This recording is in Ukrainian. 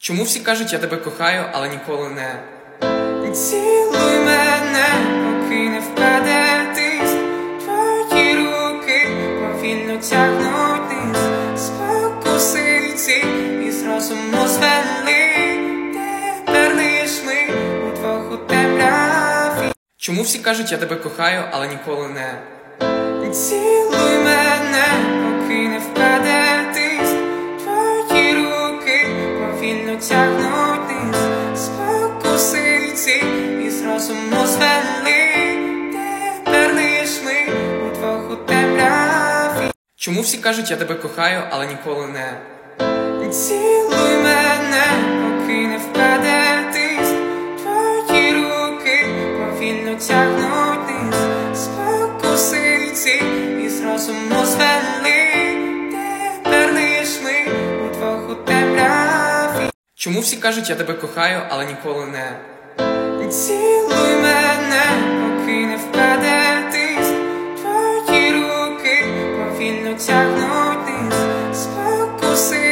Чому всі кажуть, я тебе кохаю, але ніколи не цілуй мене, поки не впаде тиск. Твої руки повільно тягнуть вниз, спокусиці із розуму звели. Тепер лиш ми удвох у темряві. Чому всі кажуть, я тебе кохаю, але ніколи не цілуй мене, поки не впаде тиск. Твої руки повільно тягнуть вниз, спокусиці із розуму звели. Тепер лиш ми удвох у темряві. Чому всі кажуть, я тебе кохаю, але ніколи не цілуй мене, поки не впаде тиск. Твої руки повільно тягнуть вниз, спокусиці із розуму звели. Тепер лиш ми удвох у темряві. Чому всі кажуть, я тебе кохаю, але ніколи не цілуй мене, поки не впаде тиск. Твої руки повільно тягнуть